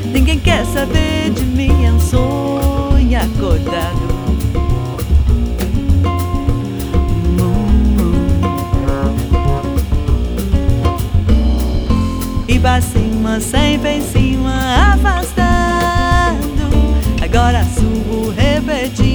Ninguém quer saber de mim, é um sonho acordado. E pra cima, sempre em cima, afastando. Agora subo repetindo.